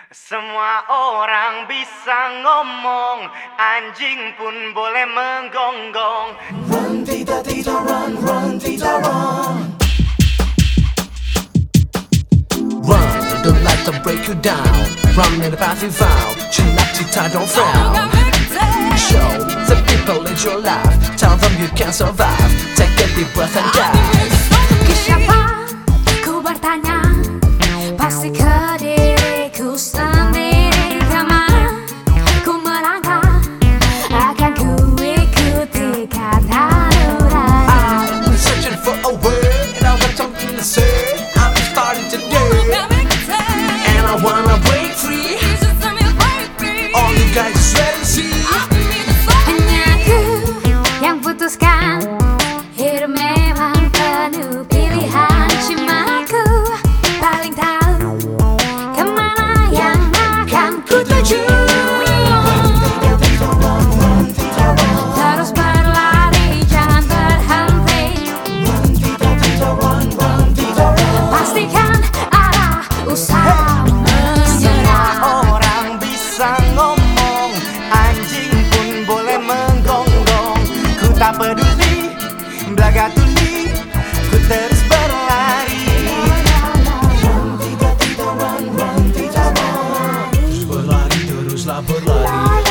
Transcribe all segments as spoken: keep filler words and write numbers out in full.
Semua orang bisa ngomong, anjing pun boleh menggonggong. Run, tita, tita, run, run, tita, run. Run, don't let them break you down. Run in the path you found. Chin up, tita, don't frown. Show the people in your life. Tell them you can survive. Take a deep breath and dive. Ke siapa ku bertanya, pasti ke diriku sendiri. Kemana ku melangkah, akan ku ikuti kata nurani. I'm searching for a way, and I got something to say. I'm starting today, and I wanna break free. All you guys is ready to see. Hanya aku yang putuskan, hidup memang penuh pilihan. Cuma aku paling tahu kemana yang akan ku tuju. Terus berlari, jangan berhenti. Pastikan arah usaha Semua menyerah. orang bisa ngomong, anjing pun boleh menggonggong. Ku tak peduli, belaga tuli, ku terus berlari. Berlari teruslah berlari.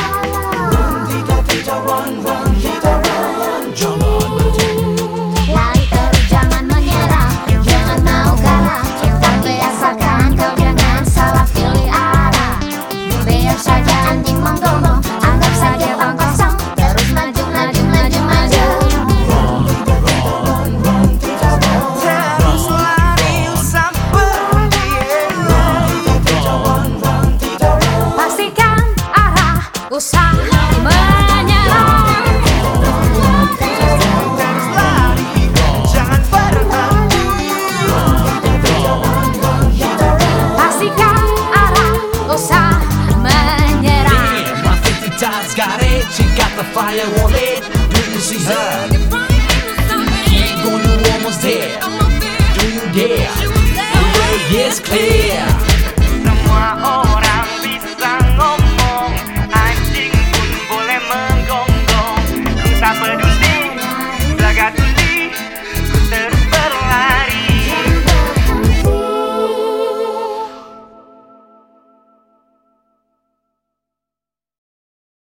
Jangan berhenti. Lari terus, jangan menyerah, jangan mau kalah. Tapi asalkan kau jangan salah pilih arah. Biar saja anjing menggonggong, anggap saja bang kosong. Terus maju, maju, maju, maju. Terus lari usah pergi. Pastikan arah usaha menyerah. Terus lari, jangan berhenti. Pastikan arah usaha menyerah. Yeah, my fifty times got it. She got the fire on it. Do you see her? Keep going, you almost there. Do you dare? The way is clear.